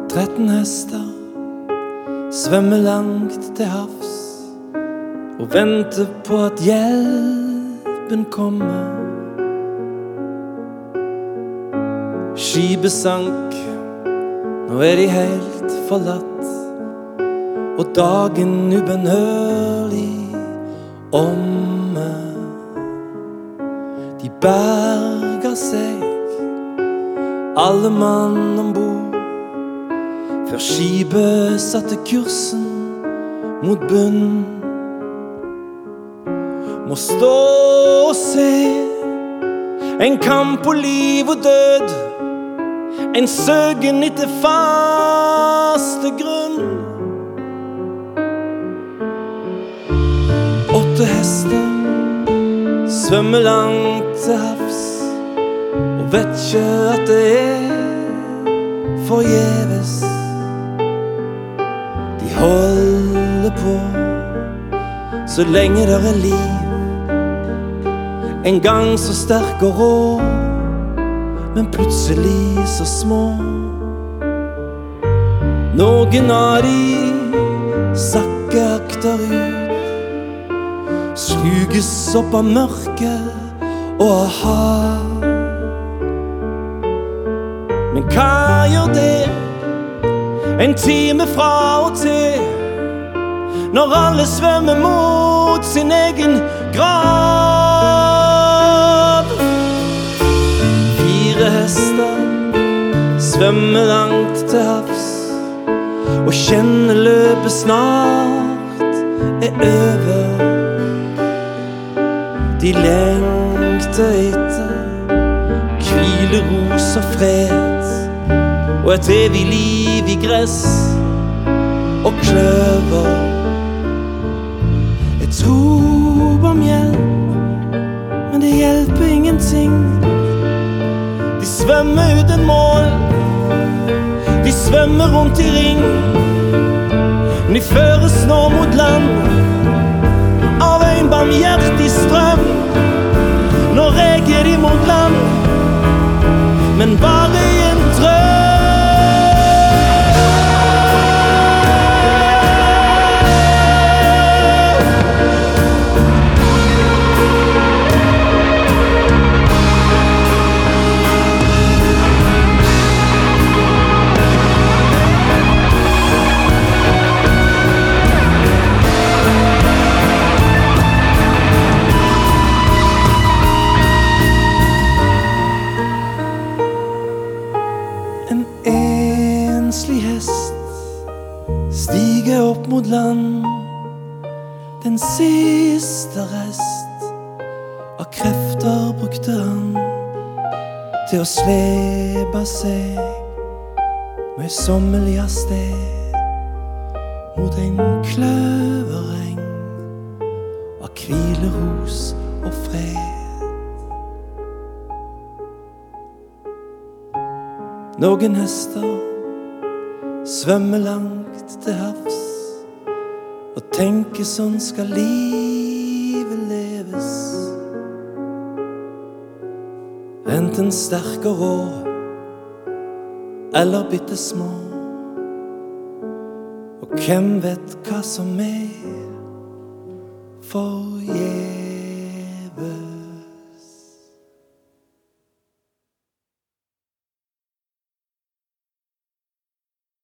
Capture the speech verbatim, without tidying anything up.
Tretten hester svømmer langt til havs og venter på at hjelpen kommer. Skipet sank, nå er de helt forlatt, og dagen ubønnhørlig omme. De berger seg, alle mann ombord, før skipet satte kursen mot bunn. Må stå og se en kamp på liv og død, en søken etter faste grunn. Åtte hester svømmer langt til havs og vet ikke at det er forgjeves. De holder på så lenge der er liv, en gang så sterk og rå, men plutselig så små. Noen av de sakker akterut, sluges opp av mørket og av hav. Men hva gjør det en time fra og til, når alle svømmer mot sin egen grav? Fire hester svømmer langt til havs og kjenner løpet snart er over. De lengter etter hvileros og fred og et evig liv i gress og kløver. Et rop om hjelp, men det hjelper ingenting. De svømmer uten mål, de svømmer rundt i ring. De føres nå mot land av en barmhjertig strøm. Nå reger de mot land, men bare i en drøm. Enslig hest stiger opp mot land, den siste rest av krefter brukte han til å slepe seg møysommelig av sted mot en kløvereng av hvileros og fred. Noen hester svømmer langt til havs og tenker sånn skal livet leves. Enten sterk og rå eller bitte små, og hvem vet hva som er forgjeves.